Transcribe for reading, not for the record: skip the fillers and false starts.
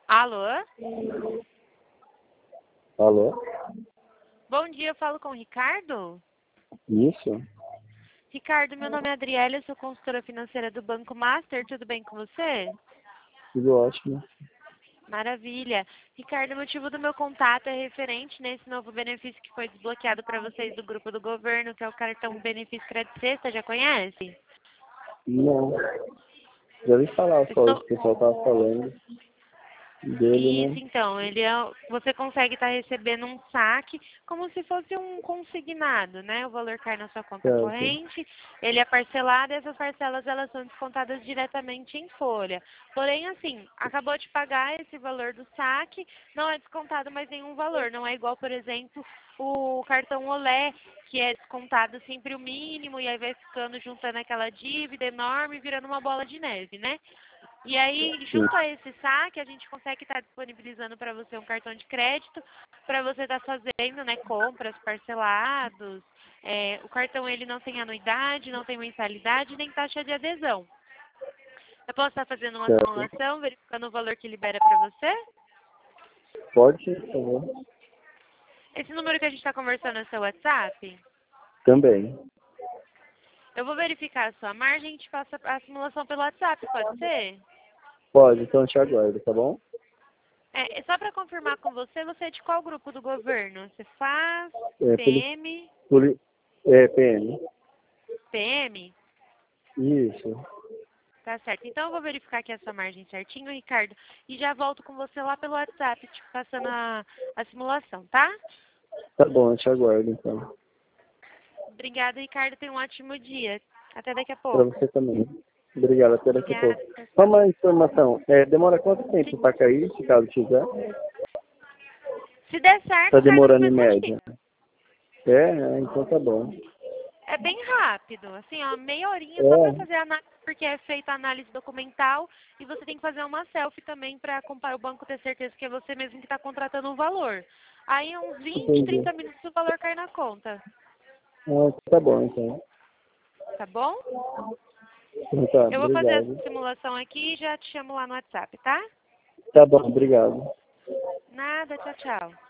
Alô? Alô? Bom dia, eu falo com o Ricardo? Isso? Ricardo, meu nome é Adriele, eu sou consultora financeira do Banco Master, tudo bem com você? Tudo ótimo. Maravilha. Ricardo, o motivo do meu contato é referente nesse novo benefício que foi desbloqueado para vocês do grupo do governo, que é o cartão Benefício Crédito Sexta, já conhece? Não. Já ouvi falar só, Estou... o pessoal tava falando dele, Isso, né? então, você consegue estar recebendo um saque como se fosse um consignado, né? O valor cai na sua conta Certo. corrente, ele é parcelado e essas parcelas elas são descontadas diretamente em folha. Porém, assim, acabou de pagar esse valor do saque, não é descontado mais nenhum valor. Não é igual, por exemplo, o cartão Olé, que é descontado sempre o mínimo e aí vai ficando juntando aquela dívida enorme, virando uma bola de neve, né? E aí, Sim. junto a esse saque, a gente consegue estar disponibilizando para você um cartão de crédito, para você estar fazendo, né, compras parcelados. O cartão ele não tem anuidade, não tem mensalidade, nem taxa de adesão. Eu posso estar fazendo uma Certo. simulação, verificando o valor que libera para você? Pode, por favor? Esse número que a gente está conversando é o seu WhatsApp? Também. Eu vou verificar a sua margem e a gente passa a simulação pelo WhatsApp, pode ser? Pode, então eu te aguardo, tá bom? Só para confirmar com você, você é de qual grupo do governo? Você faz É, PM, PM. PM? Isso. Tá certo. Então eu vou verificar aqui a sua margem certinho, Ricardo, e já volto com você lá pelo WhatsApp, te passando a simulação, tá? Tá bom, eu te aguardo, então. Obrigada, Ricardo. Tenha um ótimo dia. Até daqui a Pra pouco. você também. Obrigado, até daqui a Obrigada. pouco. Tchau, Só tchau. uma informação. Demora quanto tempo Sim. pra cair, se caso tiver? Se der certo, Tá cai no demorando em mesmo dia. média? Então tá bom. É bem rápido, assim, ó, meia horinha só para É, fazer a análise, porque é feita a análise documental e você tem que fazer uma selfie também para o banco ter certeza que é você mesmo que está contratando um valor. Aí, uns 20, entendi. 30 minutos o valor cai na conta, Tá bom, então. tá bom? Então tá, Eu vou fazer obrigado. essa simulação aqui e já te chamo lá no WhatsApp, tá? Tá bom, obrigado. Nada, tchau, tchau.